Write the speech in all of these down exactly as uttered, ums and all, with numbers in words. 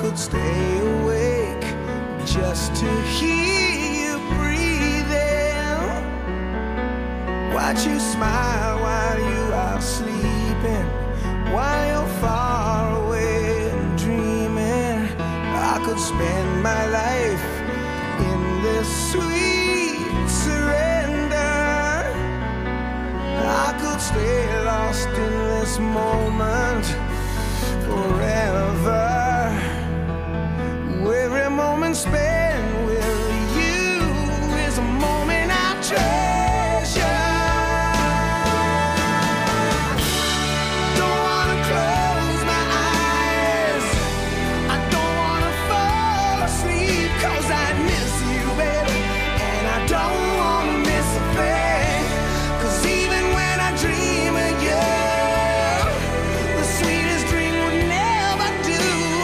could stay awake just to hear you breathing. Watch you smile while you are sleeping, while you're far away and dreaming. I could spend my life in this sweet surrender. I could stay lost in this moment forever. Every moment spent with you is a moment I treasure. Don't wanna close my eyes, I don't wanna fall asleep, 'cause I miss you, baby, and I don't wanna miss a thing. 'Cause even when I dream of you, the sweetest dream would never do.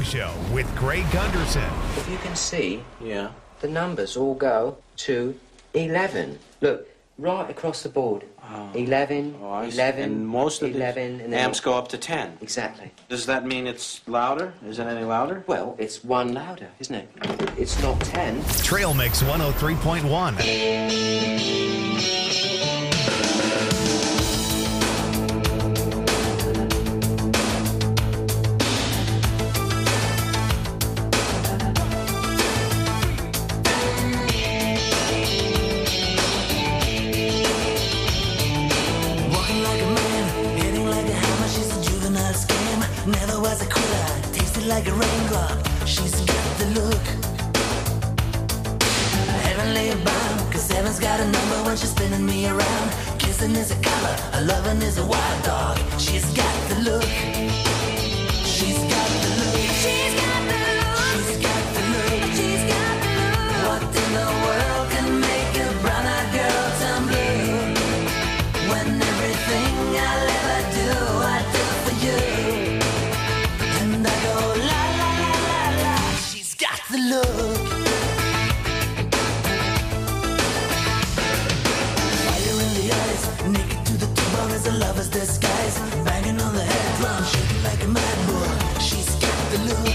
Show with Greg Gunderson. If you can see, Yeah. the numbers all go to eleven. Look, right across the board. Oh. eleven, Oh, I see. eleven, And most of eleven, the and then amps go up to ten. Exactly. Does that mean it's louder? Is it any louder? Well, it's one louder, isn't it? It's not ten. Trail Mix one oh three point one. Walking like a man, hitting like a hammer. She's a juvenile scam. Never was a quitter, tasted like a raindrop. She's got the look. Heavenly bound, cause heaven's got a number when she's spinning me around. Kissing is a color, a loving is a wild dog. She's got the look. She's got the look. She's got the look. She's got the look. She's got the look. What in the world can make a brown-eyed girl turn blue? When everything I'll ever do, I do for you. And I go la la la la la. She's got the look. Fire in the eyes, naked to the bone as a lover's disguise. Banging on the head drum, shaking like a mad bull. She's got the look.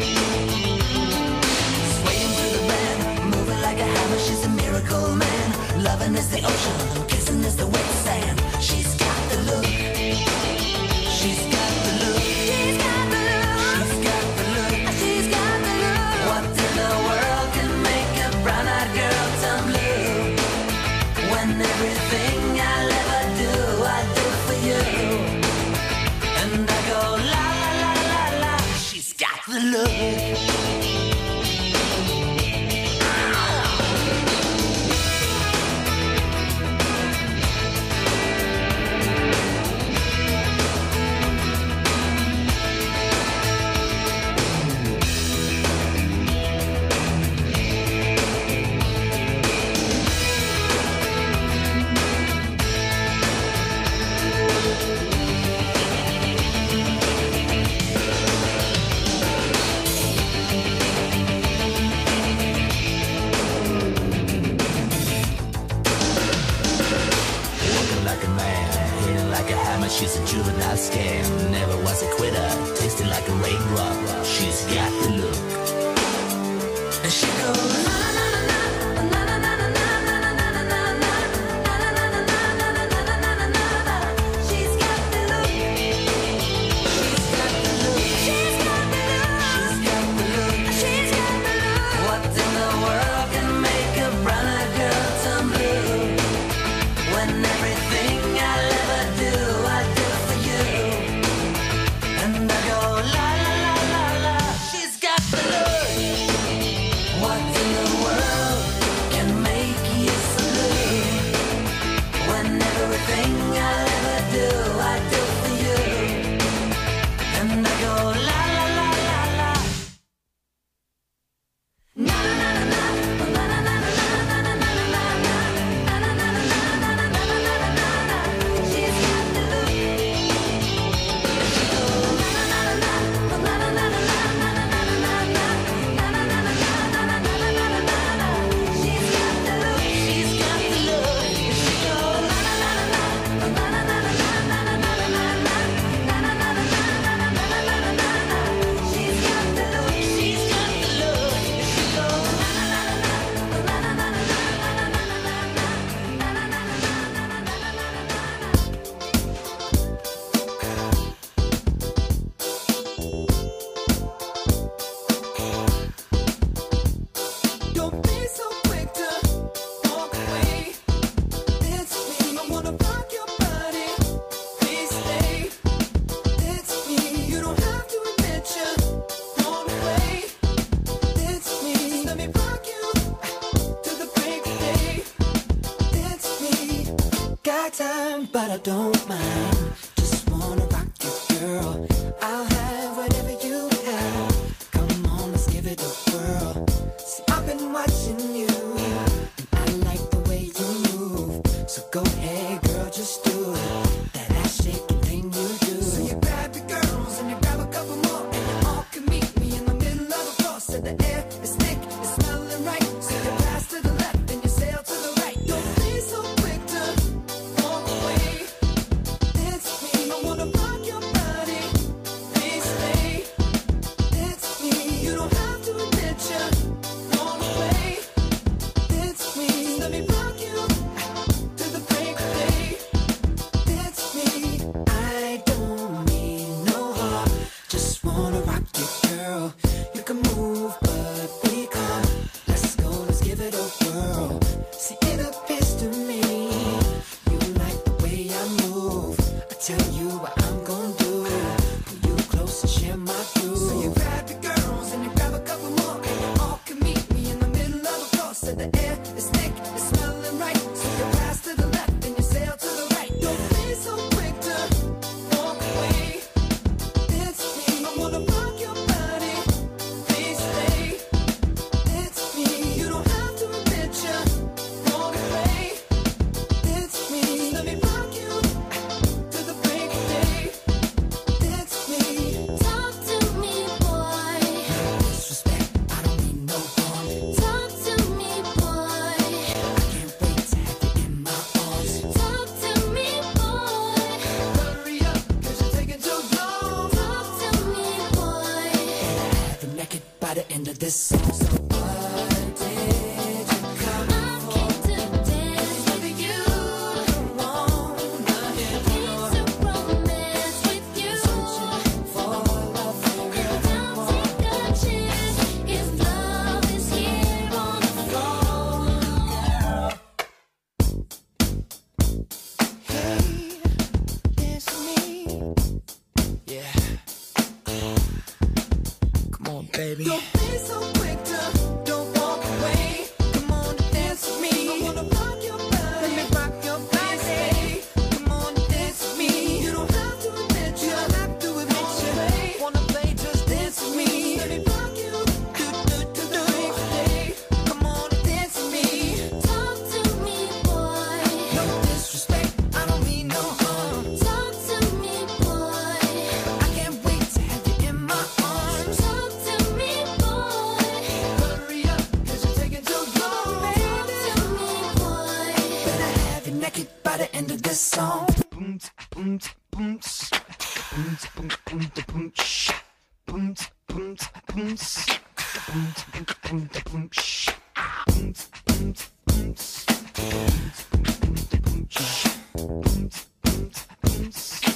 Swaying through the band, moving like a hammer. She's a miracle man. Loving is the ocean, kissing is the wet sand. She's got the look. She's got the look. She's got the look. She's got the look. She's got the look. What in the world can make a brown-eyed girl turn blue? When everything I'll ever do, I do for you. And I go la la la la la. She's got the look. Walking like a man, hitting like a hammer. She's a juvenile scam. Never was a quitter, tasting like a raindrop. She's got the look. And she goes na na na na na na na na na na na na na. She's got the look. She's got the look. She's got the look. She's got the look. She's got the look. What in the world can make a brown-eyed girl turn blue? When everything I'll ever do, I do for you. And I go la la la la la. She's got the look. What in the world can make you so blue? When everything I'll ever do, I do for you. And I go la la la la la. Na na na na na na na na na na na na na. She's got the look. She goes na na na na na na na na na na na na. She's got the look. She's got the look. She goes na na na na na na na na na na na na na na. She's got the look. She's got the look. She goes na na na na na na na na Don't be so quick to walk away. It's me. I wanna rock your body. Please stay. It's me. You don't have to admit you're blown away. It's me. Just let me rock you to the break of day. It's me. Got time, but I don't mind. Just wanna rock you, girl. I'll have whatever you have. Come on, let's give it a whirl. See, I've been watching you, and I like the way you move. So go ahead, girl, just do it. That ass shaking thing you do. So you grab your girls and you grab a couple more, and you all can meet me in the this song. So what did you come for? I came to dance with you. Wanna hit to romance with you. Searching for love forever. Don't take a chance if love is here on the floor, girl. Hey, it's me. Yeah. Come on, baby. Don't be so quick to don't walk away. Come on, dance with me. I wanna rock your body. Let me rock your body. Come on, dance with me. You don't have to admit you. don't have to admit you. Wanna play, just dance with me. Let me rock you. Do, do, do, do. Hey, come on, dance with me. Talk to me, boy. No disrespect, I don't mean no harm. Talk to me, boy. I can't wait to have you in my arms. Talk to me, boy. Hurry up, cause you're taking too long, baby. Talk to me, boy. Better have you naked by the end of this song. Boom, boom, boom, boom, boom, boom, boom, shh. Boom, boom, boom, boom, boom, boom, boom, shh. Boom, boom, boom, boom, boom, shh. Boom, boom, boom,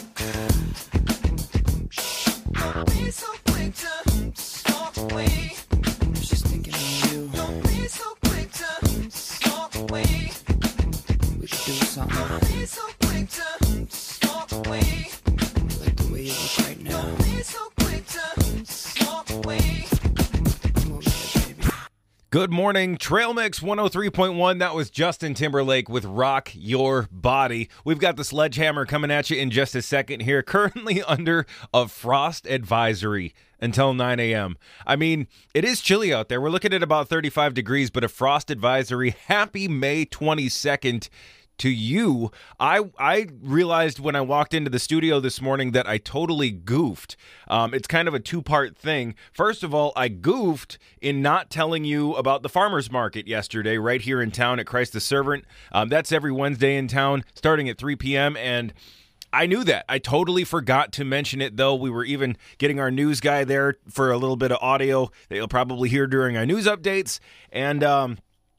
boom, shh. Don't be so quick to walk away. Just thinking of you. Don't be so quick to walk away. We could do something Don't be so quick to walk away. like the way you look right now. Don't be so quick to walk away. Come over here, baby. Good morning, Trail Mix one oh three point one. That was Justin Timberlake with Rock Your Body. We've got the Sledgehammer coming at you in just a second here. Currently under a frost advisory until nine a.m. I mean, it is chilly out there. We're looking at about thirty-five degrees, but a frost advisory. Happy May twenty-second to you. I I realized when I walked into the studio this morning that I totally goofed. Um, it's kind of a two-part thing. First of all, I goofed in not telling you about the farmers market yesterday right here in town at Christ the Servant. Um, that's every Wednesday in town starting at three p.m. and I knew that. I totally forgot to mention it, though. We were even getting our news guy there for a little bit of audio that you'll probably hear during our news updates. And um,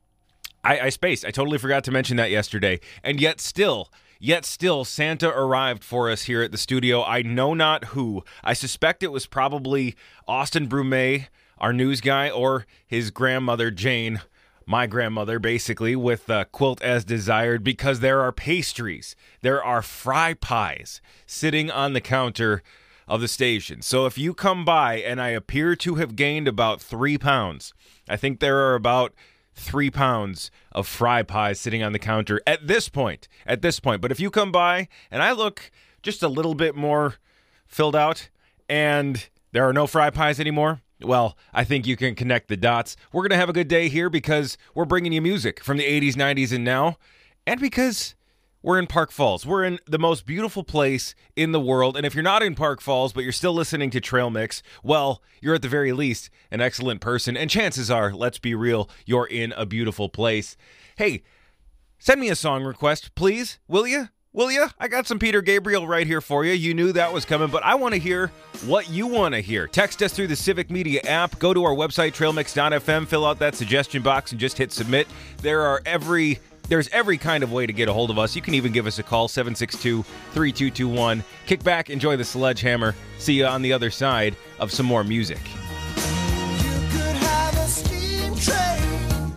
I, I spaced. I totally forgot to mention that yesterday. And yet still, yet still, Santa arrived for us here at the studio. I know not who. I suspect it was probably Austin Brumet, our news guy, or his grandmother, Jane, my grandmother, basically, with uh, Quilt as Desired, because there are pastries. There are fry pies sitting on the counter of the station. So if you come by and I appear to have gained about three pounds, I think there are about three pounds of fry pies sitting on the counter at this point, at this point. But if you come by and I look just a little bit more filled out and there are no fry pies anymore, well, I think you can connect the dots. We're going to have a good day here because we're bringing you music from the eighties, nineties, and now, and because we're in Park Falls. We're in the most beautiful place in the world, and if you're not in Park Falls, but you're still listening to Trail Mix, well, you're at the very least an excellent person, and chances are, let's be real, you're in a beautiful place. Hey, send me a song request, please, will you? Will you? I got some Peter Gabriel right here for you. You knew that was coming, but I want to hear what you want to hear. Text us through the Civic Media app. Go to our website, trail mix dot f m. Fill out that suggestion box and just hit submit. There are every... There's every kind of way to get a hold of us. You can even give us a call, seven six two, three two two one. Kick back, enjoy the Sledgehammer. See you on the other side of some more music. You could have a steam train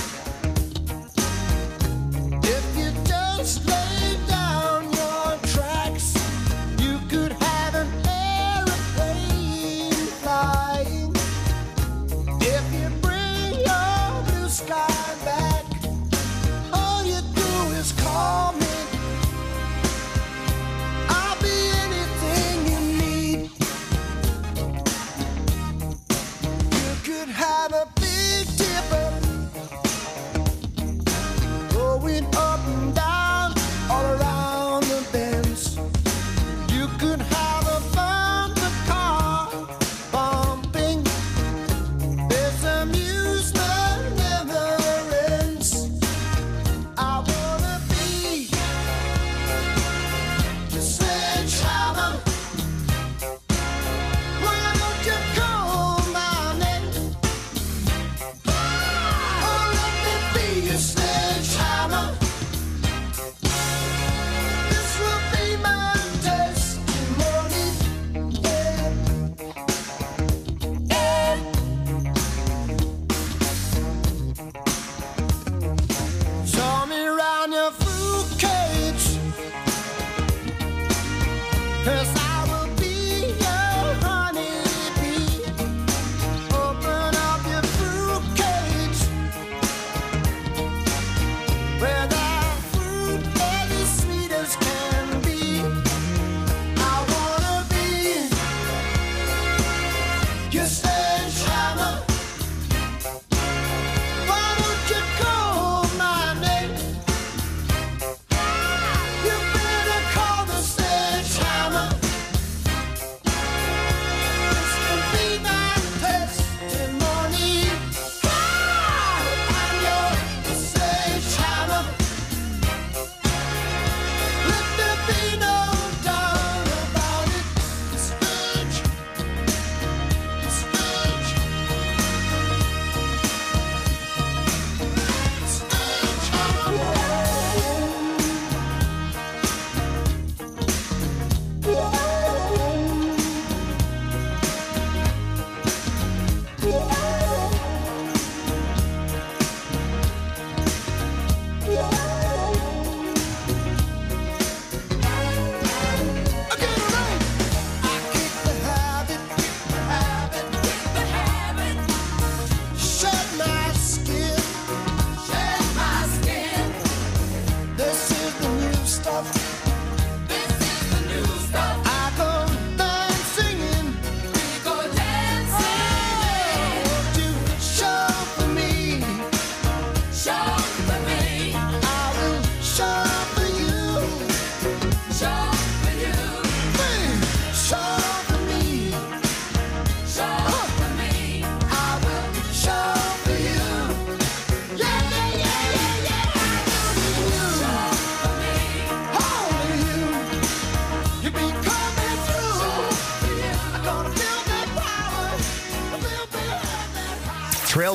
if you just lay down your tracks. You could have an airplane flying if you bring your blue sky back. All you do is call me. I'll be anything you need.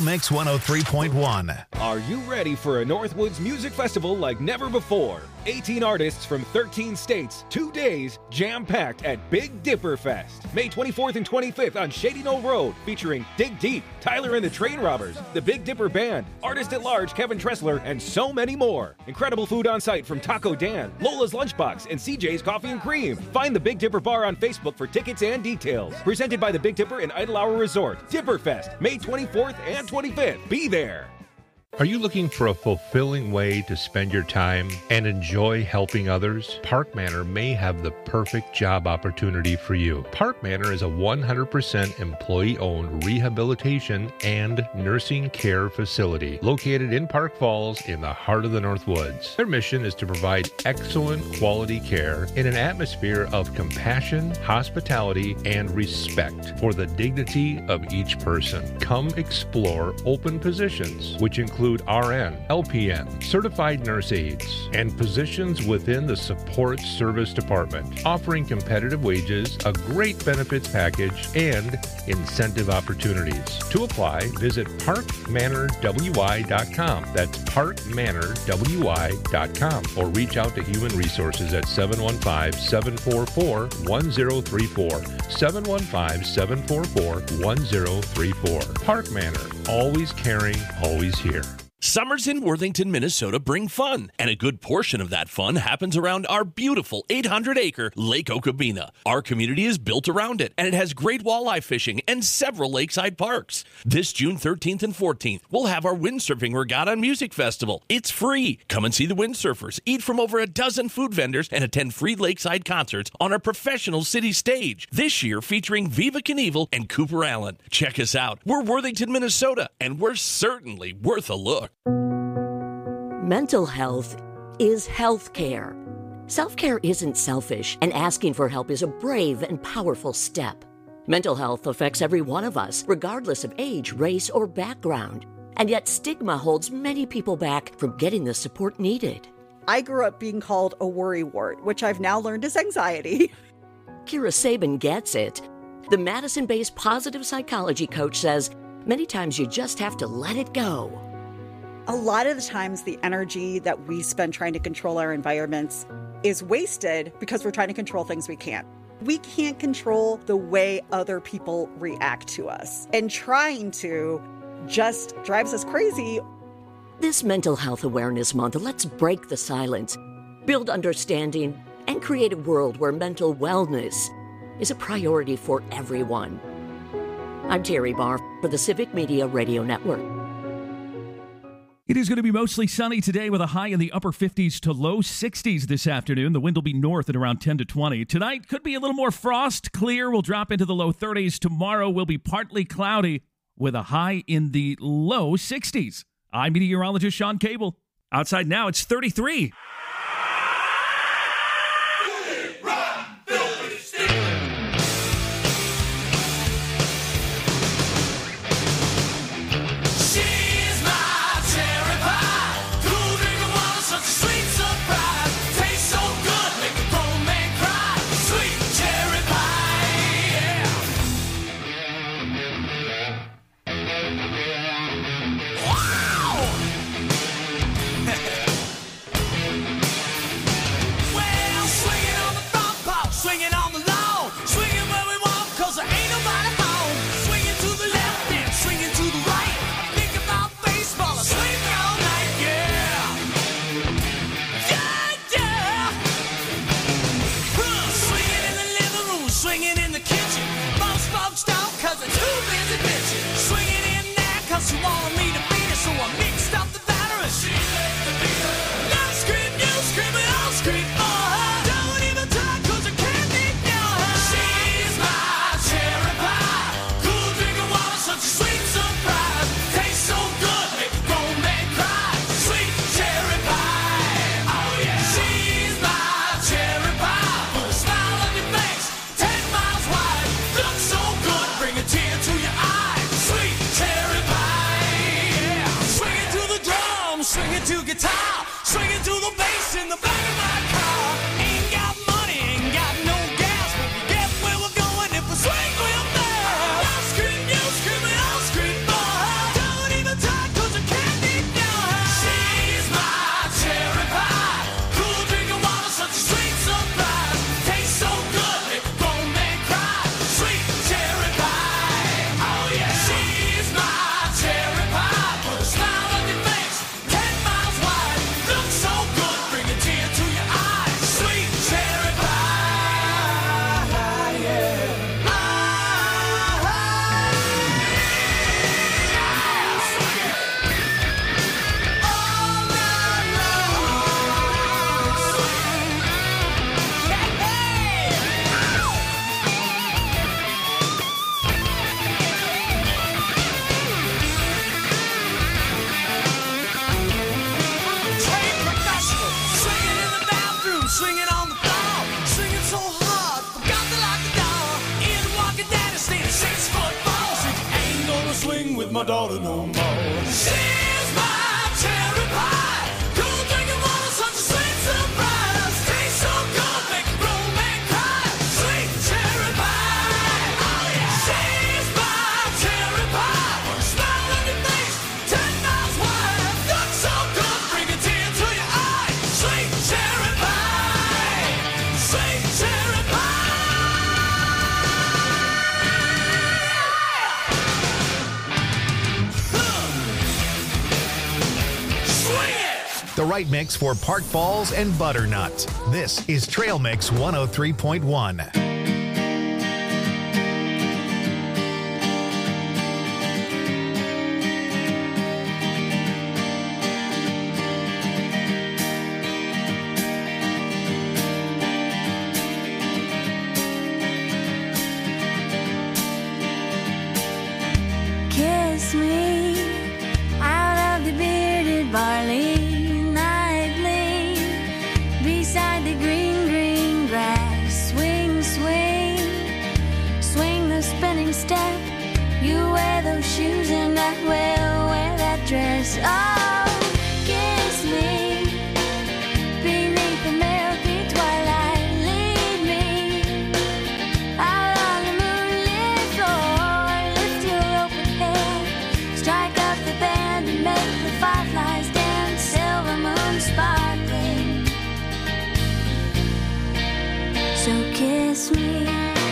Mix one oh three point one. Are you ready for a Northwoods Music Festival like never before? eighteen artists from thirteen states, two days, jam-packed at Big Dipper Fest. May twenty-fourth and twenty-fifth on Shady Knoll Road, featuring Dig Deep, Tyler and the Train Robbers, the Big Dipper Band, Artist at Large Kevin Tressler, and so many more. Incredible food on site from Taco Dan, Lola's Lunchbox, and C J's Coffee and Cream. Find the Big Dipper Bar on Facebook for tickets and details. Presented by the Big Dipper and Idle Hour Resort. Dipper Fest, May twenty-fourth and twenty-fifth. Be there. Are you looking for a fulfilling way to spend your time and enjoy helping others? Park Manor may have the perfect job opportunity for you. Park Manor is a one hundred percent employee-owned rehabilitation and nursing care facility located in Park Falls in the heart of the Northwoods. Their mission is to provide excellent quality care in an atmosphere of compassion, hospitality, and respect for the dignity of each person. Come explore open positions, which include R N, L P N, certified nurse aides, and positions within the support service department, offering competitive wages, a great benefits package, and incentive opportunities. To apply, visit park manor w i dot com. That's park manor w i dot com, or reach out to Human Resources at seven one five, seven four four, one zero three four, seven one five, seven four four, one zero three four. Park Manor, always caring, always here. Summers in Worthington, Minnesota bring fun, and a good portion of that fun happens around our beautiful eight hundred acre Lake Okabena. Our community is built around it, and it has great walleye fishing and several lakeside parks. This June thirteenth and fourteenth, we'll have our windsurfing regatta and music festival. It's free. Come and see the windsurfers, eat from over a dozen food vendors, and attend free lakeside concerts on our professional city stage. This year featuring Viva Knievel and Cooper Allen. Check us out. We're Worthington, Minnesota, and we're certainly worth a look. Mental health is health care. Self-care isn't selfish, and asking for help is a brave and powerful step. Mental health affects every one of us, regardless of age, race, or background. And yet stigma holds many people back from getting the support needed. I grew up being called a worrywart, which I've now learned is anxiety. Kira Sabin gets it. The Madison-based positive psychology coach says many times you just have to let it go. A lot of the times the energy that we spend trying to control our environments is wasted because we're trying to control things we can't. We can't control the way other people react to us, and trying to just drives us crazy. This Mental Health Awareness Month, let's break the silence, build understanding, and create a world where mental wellness is a priority for everyone. I'm Terry Barr for the Civic Media Radio Network. It is going to be mostly sunny today with a high in the upper fifties to low sixties this afternoon. The wind will be north at around ten to twenty. Tonight could be a little more frost. Clear will drop into the low thirties. Tomorrow will be partly cloudy with a high in the low sixties. I'm meteorologist Sean Cable. Outside now, it's thirty-three. Don't my daughter no more. She's my cherry pie. Cool drinking water, such a sweet surprise. Tastes so good, make a grown man cry. Sweet cherry pie. Oh yeah. She's my cherry pie. Smile on your face, ten miles wide. Look so good, bring a tear to your eye. Sweet cherry pie. Sweet cherry pie. The right mix for Park Falls and Butternut. This is Trail Mix one oh three point one. Kiss me out of the bearded barley nightly, beside the green, green grass. Swing, swing, swing the spinning step. You wear those shoes and I will wear that dress. Oh, kiss me beneath the milky twilight. Lead me out on the moonlit floor. Lift your open head, strike up the band and make the fireflies dance. Silver moon sparkling. So kiss me.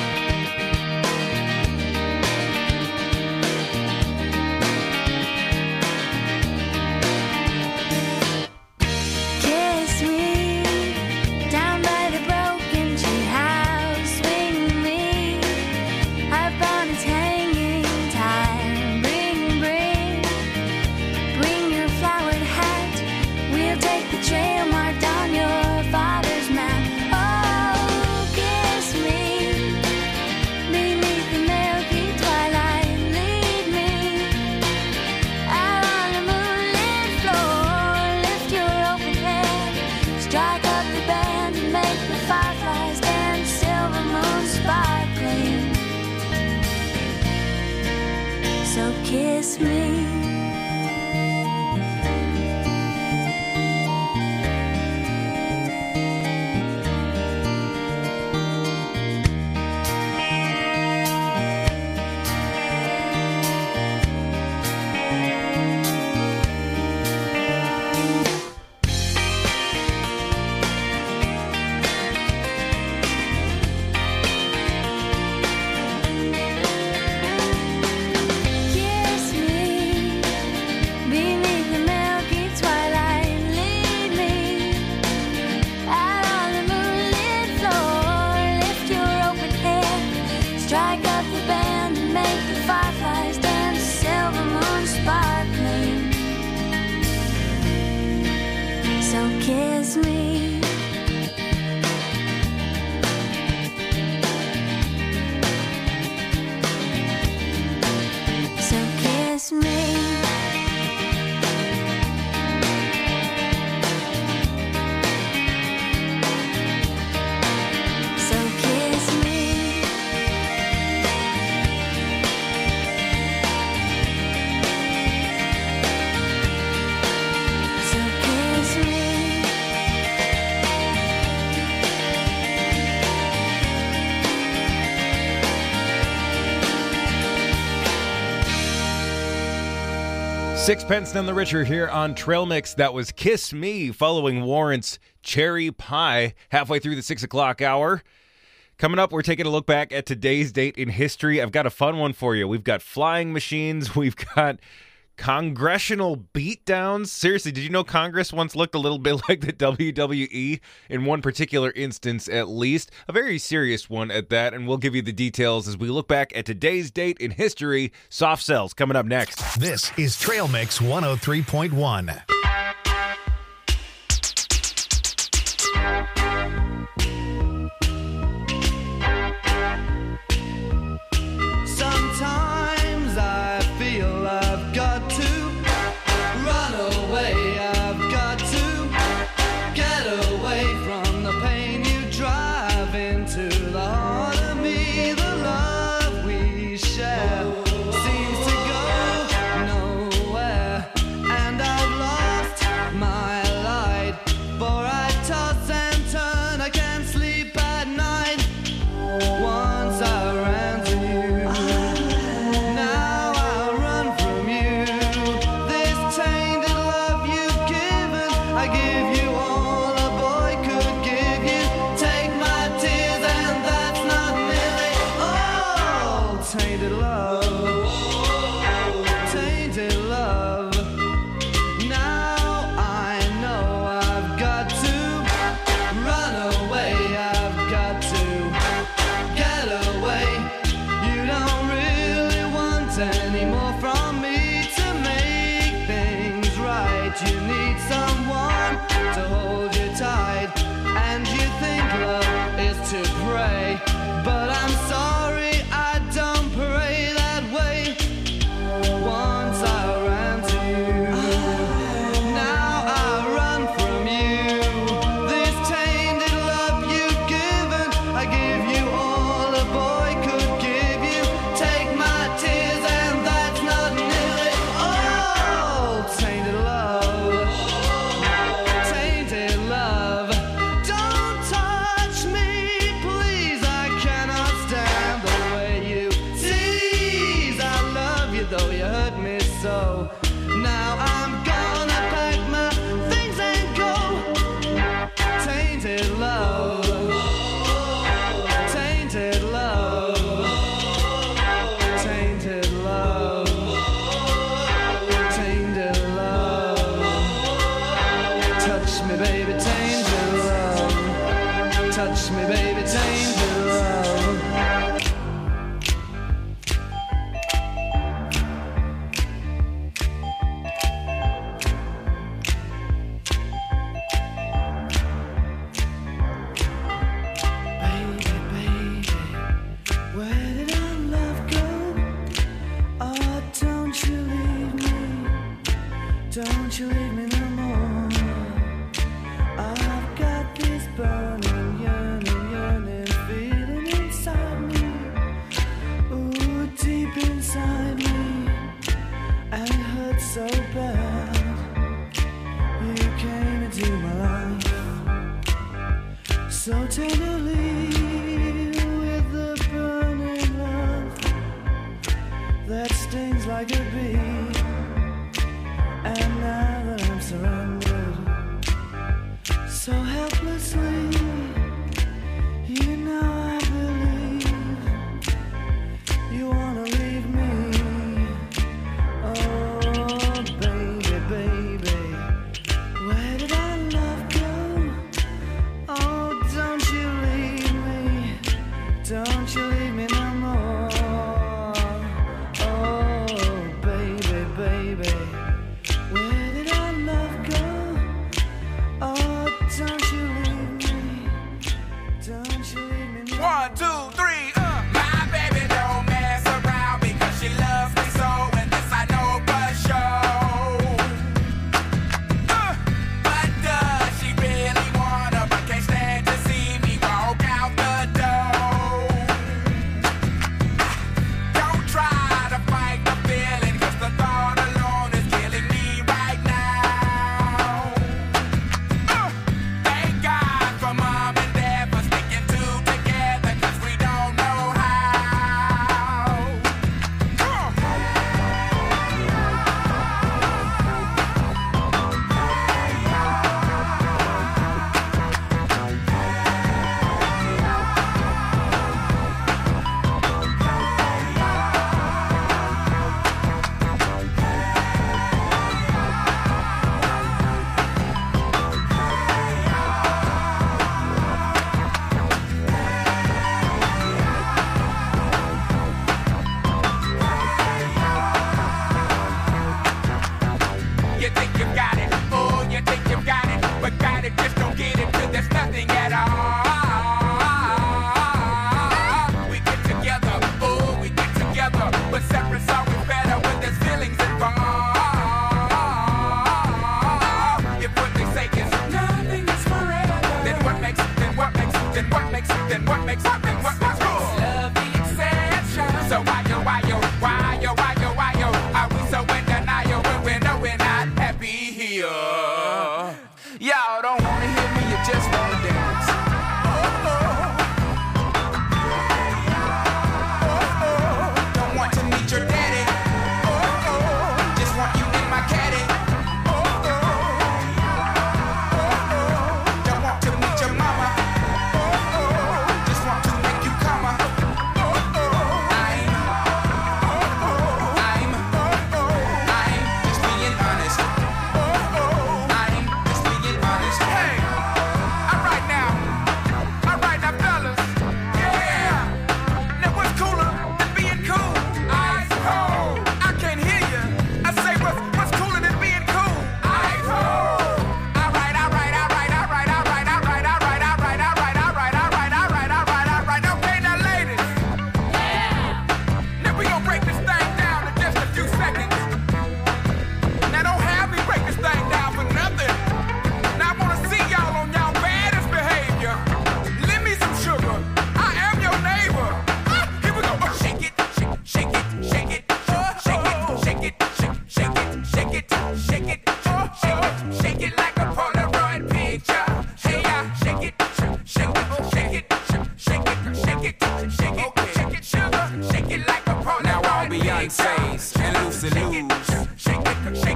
Kiss me down by the broken tree house. Swing me up on its hanging time. Bring, bring, bring your flowered hat. We'll take the trail marked on your father's map. Oh, kiss me beneath the milky twilight. Lead me out on the moonlit floor. Lift your open head, strike up the band and make the fireflies dance. Silver moon sparkling. So kiss me. Kiss me beneath the milky twilight. Lead me out on the moonlit floor. Lift your open head, strike up the band and make the fireflies dance. Silver moon sparkling. So kiss me. So kiss me. So kiss me. So kiss me. Sixpence None the Richer here on Trail Mix. That was Kiss Me, following Warrant's Cherry Pie, halfway through the six o'clock hour. Coming up, we're taking a look back at today's date in history. I've got a fun one for you. We've got flying machines. We've got congressional beatdowns. Seriously, did you know Congress once looked a little bit like the W W E in one particular instance, at least? A very serious one at that, and we'll give you the details as we look back at today's date in history. Soft Cells coming up next. This is Trail Mix one oh three point one. Sometimes I feel I've got to run away. I've got to get away from the pain you drive into the heart of me. The love we share seems to go night you need someone to hold you tight, and you think love is to pray, but I'm sorry, I don't pray that way. Once I ran to you, now I run from you. This tainted love you've given, I give you all a boy could give you. Take my tears and that's not nearly all. Tainted love, tainted love. Don't touch me, please, I cannot stand the way you tease. I love you though you hurt me so. Now I'm gonna pack my things and go. Tainted love, tainted love, tainted love, tainted love. Touch me, baby, tainted love. Touch me, baby, tainted love. Baby, baby, where did our love go? Oh, don't you leave me, don't you leave me no more. I've got this burning, yearning, yearning feeling inside me, ooh, deep inside me, and it hurts so bad. You came into my life so tenderly, with the burning love that stings like a bee. And now that I'm surrounded so helplessly, you know I believe you wanna leave me. Oh, baby, baby, where did our love go? Oh, don't you leave me, don't you leave me no more. Oh, baby, baby, where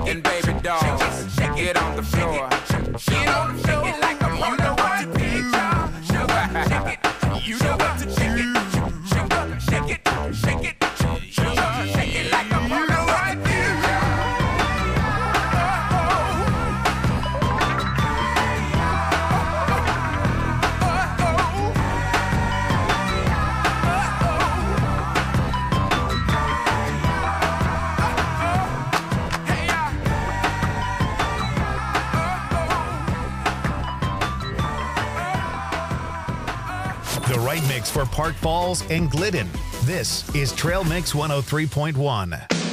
and baby doll, get on the floor. Get on the floor like I'm on the what to do. Sugar, shake it. You know what to do. Sugar, shake it, shake it. Sugar, shake it like I'm on the what to do. The right mix for Park Falls and Glidden. This is Trail Mix one oh three point one.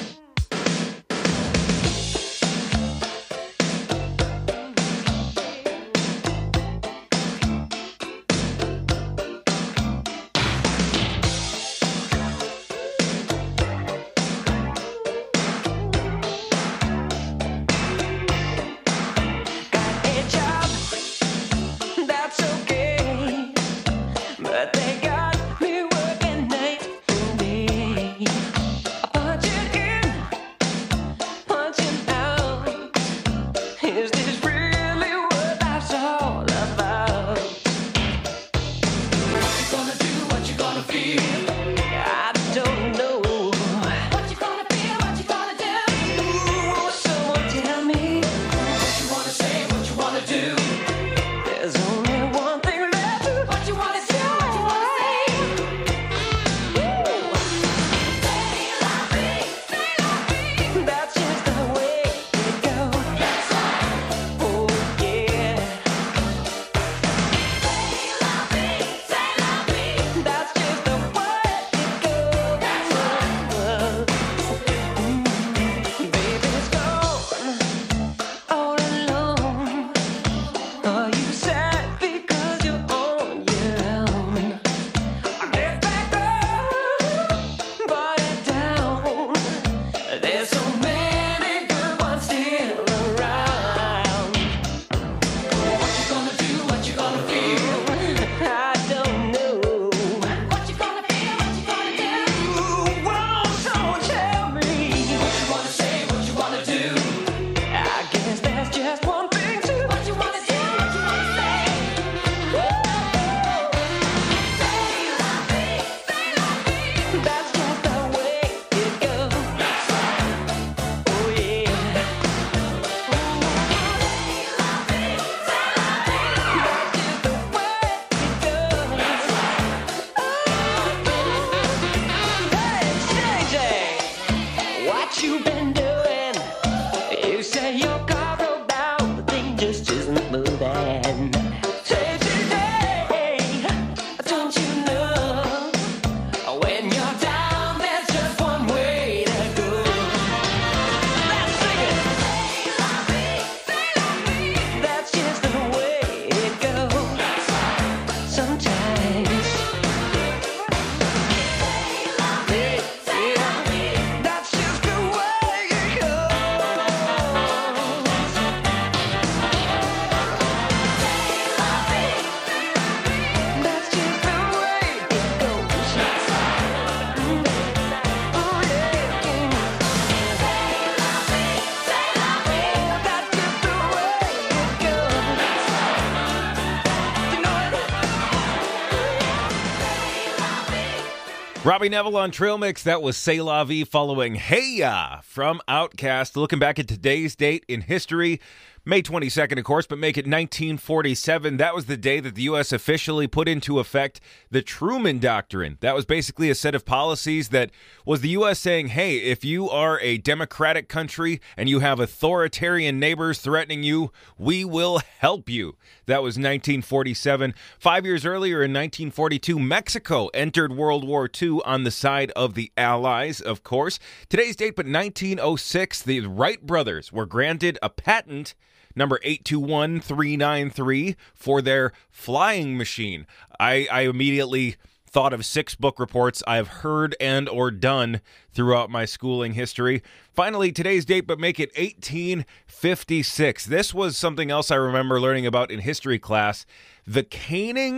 Robbie Neville on Trail Mix. That was C'est La Vie following Hey Ya from Outkast. Looking back at today's date in history, May twenty-second, of course, but make it nineteen forty-seven. That was the day that the U S officially put into effect the Truman Doctrine. That was basically a set of policies that was the U S saying, hey, if you are a democratic country and you have authoritarian neighbors threatening you, we will help you. That was nineteen forty-seven. Five years earlier, in nineteen forty-two, Mexico entered World War Two on the side of the Allies, of course. Today's date, but nineteen oh six, the Wright brothers were granted a patent, number eight two one three nine three, for their flying machine. I, I immediately thought of six book reports I've heard and or done throughout my schooling history. Finally, today's date, but make it eighteen fifty-six. This was something else I remember learning about in history class. The caning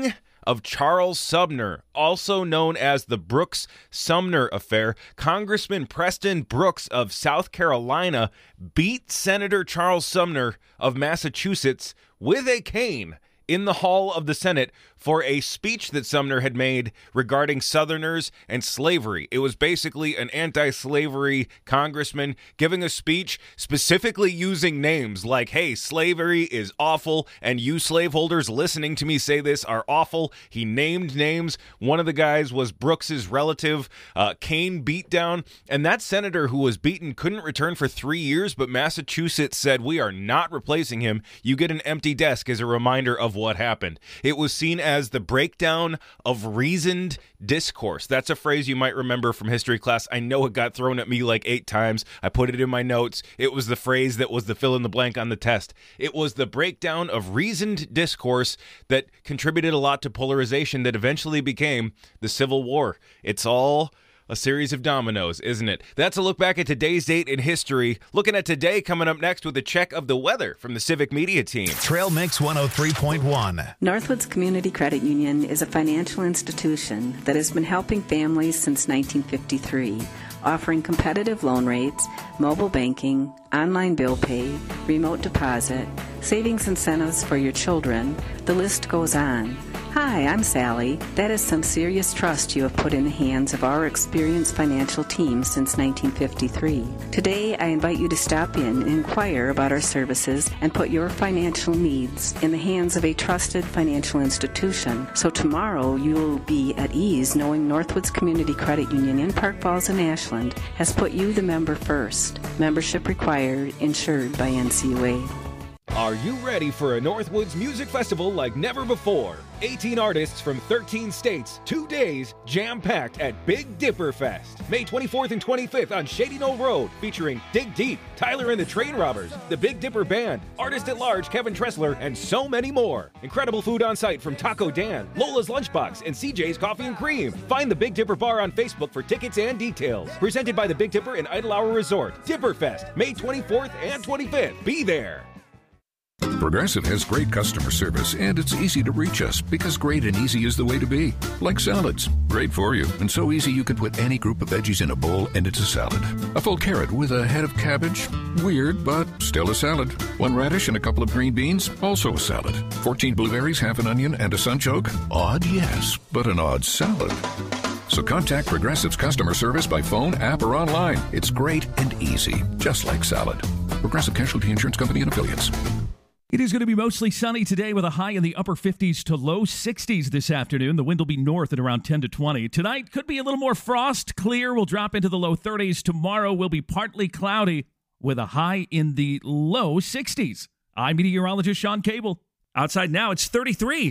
of Charles Sumner, also known as the Brooks-Sumner Affair. Congressman Preston Brooks of South Carolina beat Senator Charles Sumner of Massachusetts with a cane in the hall of the Senate for a speech that Sumner had made regarding Southerners and slavery. It was basically an anti-slavery congressman giving a speech specifically using names like, hey, slavery is awful, and you slaveholders listening to me say this are awful. He named names. One of the guys was Brooks's relative, uh, cane beatdown, and that senator who was beaten couldn't return for three years, but Massachusetts said, we are not replacing him. You get an empty desk as a reminder of what happened. It was seen as the breakdown of reasoned discourse. That's a phrase you might remember from history class. I know it got thrown at me like eight times. I put it in my notes. It was the phrase that was the fill in the blank on the test. It was the breakdown of reasoned discourse that contributed a lot to polarization that eventually became the Civil War. It's all a series of dominoes, isn't it? That's a look back at today's date in history. Looking at today, coming up next with a check of the weather from the Civic Media Team. Trail Mix one oh three point one. Northwoods Community Credit Union is a financial institution that has been helping families since nineteen fifty-three, offering competitive loan rates, mobile banking, online bill pay, remote deposit, savings incentives for your children. The list goes on. Hi, I'm Sally. That is some serious trust you have put in the hands of our experienced financial team since nineteen fifty-three. Today, I invite you to stop in and inquire about our services and put your financial needs in the hands of a trusted financial institution. So tomorrow, you will be at ease knowing Northwoods Community Credit Union in Park Falls and Ashland has put you, the member, first. Membership required, insured by N C U A. Are you ready for a Northwoods Music Festival like never before? eighteen artists from thirteen states, two days, jam-packed at Big Dipper Fest. May twenty-fourth and twenty-fifth on Shady Knoll Road, featuring Dig Deep, Tyler and the Train Robbers, the Big Dipper Band, Artist at Large Kevin Tressler, and so many more. Incredible food on site from Taco Dan, Lola's Lunchbox, and C J's Coffee and Cream. Find the Big Dipper Bar on Facebook for tickets and details. Presented by the Big Dipper and Idle Hour Resort. Dipper Fest, May twenty-fourth and twenty-fifth. Be there. Progressive has great customer service, and it's easy to reach us because great and easy is the way to be. Like salads, great for you, and so easy you can put any group of veggies in a bowl and it's a salad. A full carrot with a head of cabbage, weird, but still a salad. One radish and a couple of green beans, also a salad. fourteen blueberries, half an onion, and a sunchoke, odd, yes, but an odd salad. So contact Progressive's customer service by phone, app, or online. It's great and easy, just like salad. Progressive Casualty Insurance Company and Affiliates. It is going to be mostly sunny today with a high in the upper fifties to low sixties this afternoon. The wind will be north at around ten to twenty. Tonight could be a little more frost. Clear will drop into the low thirties. Tomorrow will be partly cloudy with a high in the low sixties. I'm meteorologist Sean Cable. Outside now, it's thirty-three.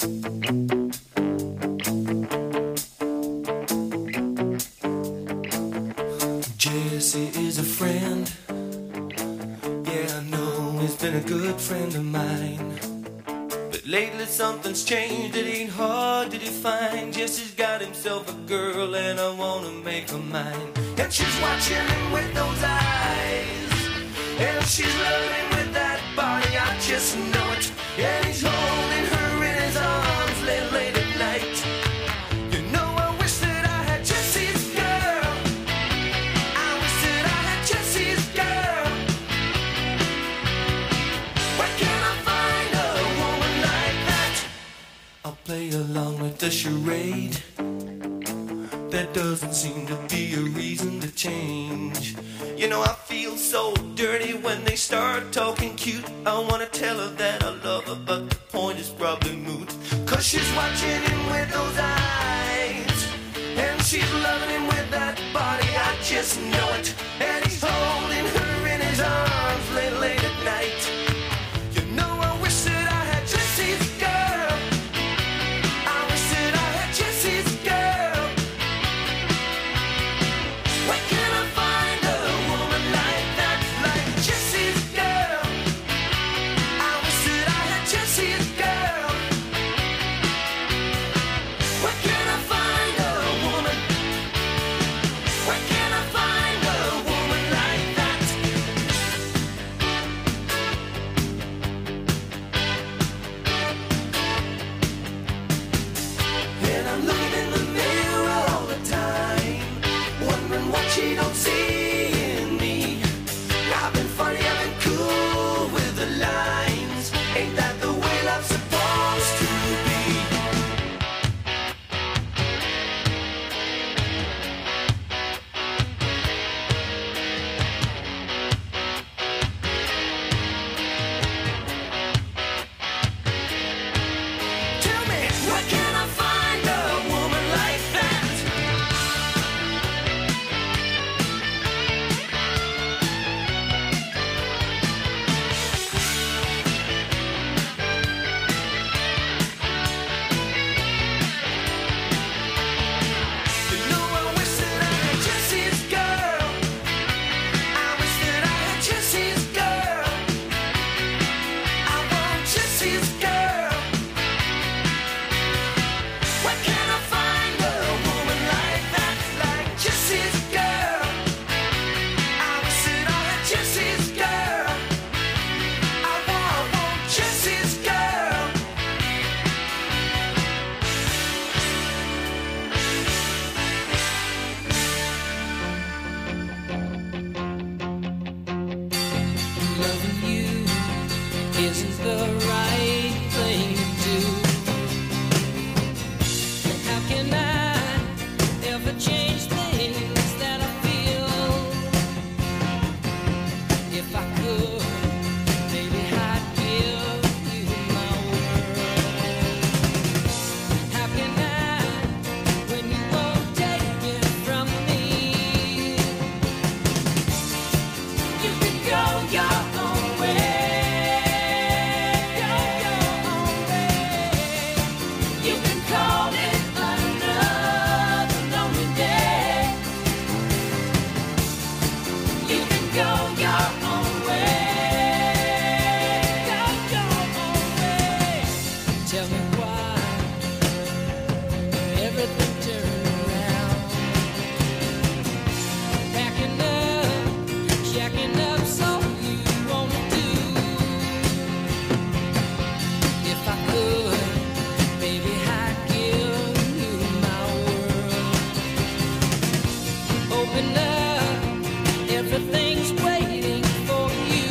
Jesse is a friend. Yeah, I know he's been a good friend of mine. But lately something's changed, it ain't hard to define. Jesse's got himself a girl and I wanna make her mine. And she's watching him with those eyes, and she's loving him with that body, I just know it. And he's holding her in his arms late, late at night. You know I wish that I had Jesse's girl. I wish that I had Jesse's girl. Where can I find a woman like that? I'll play along with the charade. There doesn't seem to be a reason to change. You know I feel so dirty when they start talking cute. I wanna tell her that I love her, but the point is probably moot. Cause she's watching him with those eyes, and she's loving him with that body, I just know it. And he's holding her in his arms late, late at night. You know I wish that I had Jesse's girl. I wish that I had Jesse's girl. Where can I find a woman like that, like Jesse's girl? I wish that I had Jesse's girl. Where can I find a woman? Where can I find a woman like that? you isn't the right thing to do. How can I ever change things that I feel? If I could, maybe I'd give you my world. How can I, when you won't take it from me? You can go your own way. Go your own way. You can call it another lonely day. You can go your own way. Go your own way. Tell me why everything turned around. Packing up, checking up, so you wanna do. If I could, baby, I'd give you my world. Open up, everything's waiting for you.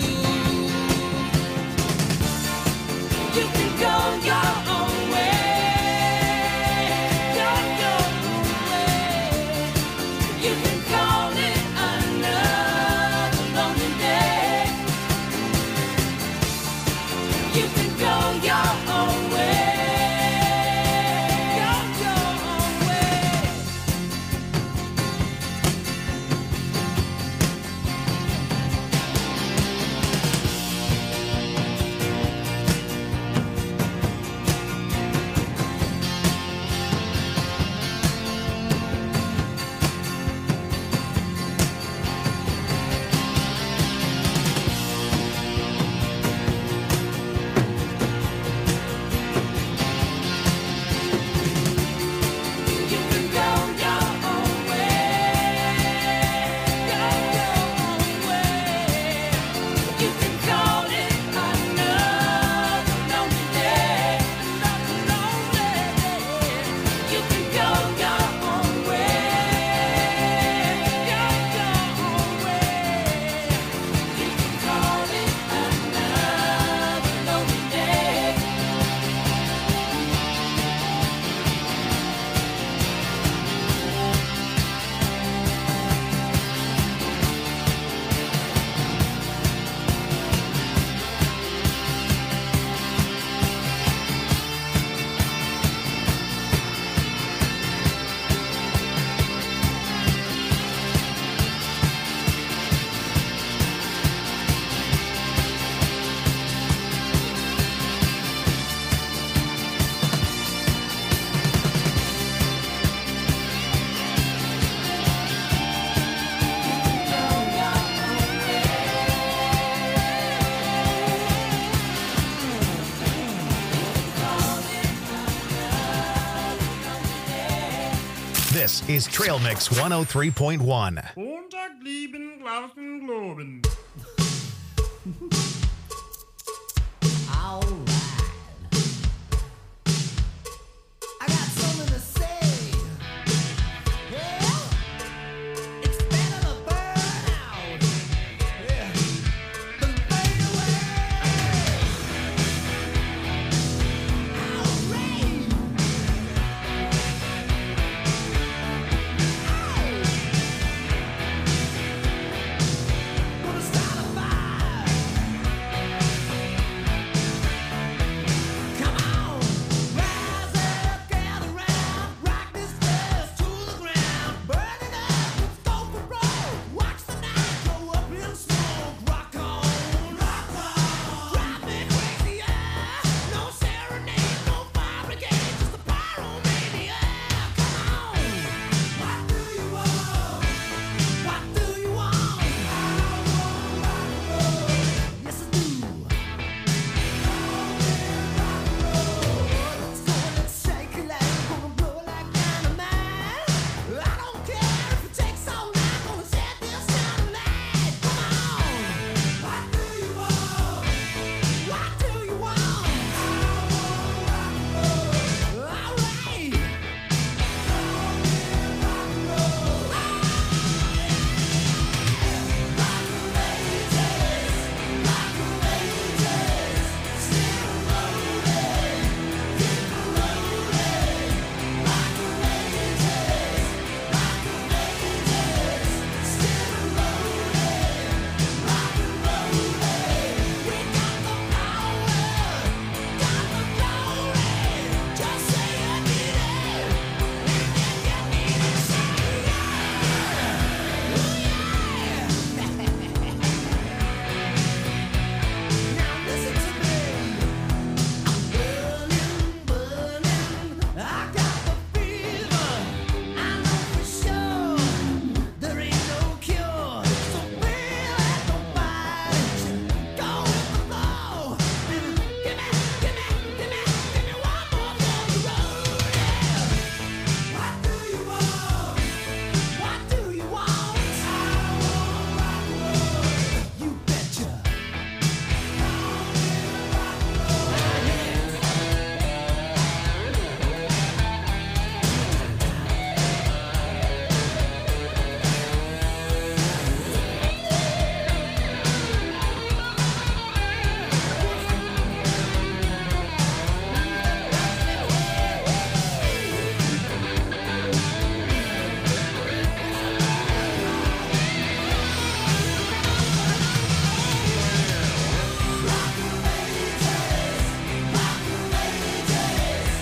You can go your own way. Go your own way. You can call it another lonely day. You can go your own way. Go your own way. You can go your own way. Go your own way. You can call it another lonely day. Another lonely day. You can go your own way. Go your own way. You can call it another lonely day. This is Trail Mix one oh three point one. Montag lieben, glauben, globen.